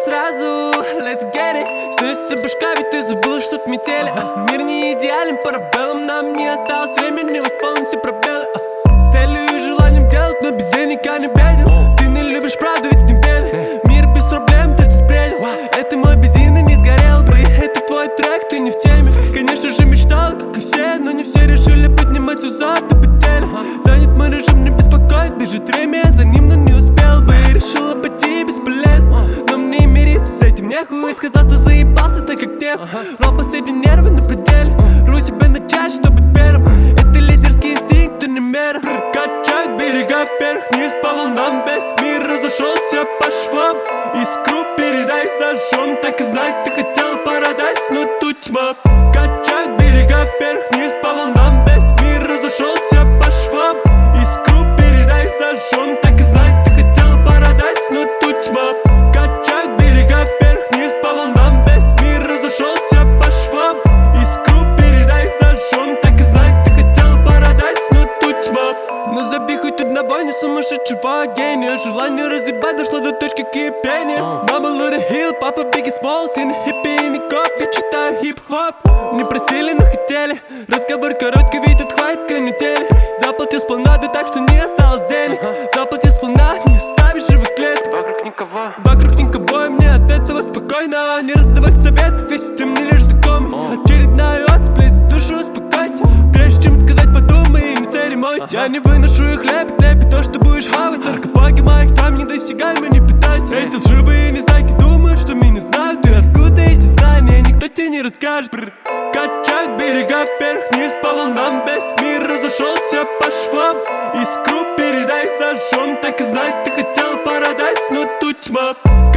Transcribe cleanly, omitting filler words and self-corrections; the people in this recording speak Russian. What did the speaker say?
сразу, let's get it. Сносится башка, ведь ты забыл, что в метели. Мир не идеален, парабеллум, нам не осталось времени восполнить все пробелы. С целью и желанием делать, но без денег я не беден. Ты не любишь правду, ведь с ним беды. Мир без проблем, ты спредел. Это мой бензин и не сгорел бы. Это твой трек, ты не в теме. Конечно же мечтал, как и все, но не все решили поднимать всю зад и потели. Занят мой режим, не беспокоит, бежит время, я за ним, но не успел бы. Решил обойти бесполезно, но мне и мириться с этим нехуй. Сказал, что заебался, так как неф. Рвал последние нервы на пределе. Ру себя начать, чтобы быть первым. Это лидерский инстинкт, и не мера. Качают берега вверх-вниз по волнам. Весь мир разошелся по швам. Искру передай зажжем. Так и знать, ты хотел парадайз, но тут тьма. Качают берега вверх-вниз по волнам. Весь мир разошелся по швам. Искру передай зажжем. Так и знать, ты хотел парадайз, но тут тьма. Качают берега вверх-вниз по волнам. Весь мир разошелся по швам. Искру передай зажжем. Так и знать, ты хотел парадайз, но тут тьма. Назови хоть одного не сумасшедшего гения. Желание разъебать дошло до точки кипения. Мама Лури Хилл, папа Бигги Смолс. Я не хиппи и не коп, я читаю хип-хоп. Не просили, но хотели. Разговор короткий, ведь отходит канители. Заплатил сполна, да так, что не осталось денег. Заплатил сполна, не оставишь живых клеток. Вокруг никого. Вокруг никого, и мне от этого спокойно. Не раздавай советов, если ты мне лишь знакомый. Очередная ось, блядь, за душу успокойся. Прежде чем сказать, подумай и не церемонься. Я не выношу и хлеб, и то, что будешь хавать. Саркофаги моих там недосягаемы, не пытайся. Эти лживые незнайки думают, что меня знают. И откуда эти знания, никто тебе не расскажет. Качают берега вверх-вниз по волнам. Весь мир разошелся по швам. Искру передай зажжем. Так и знать, ты хотел парадайз, но тут тьма.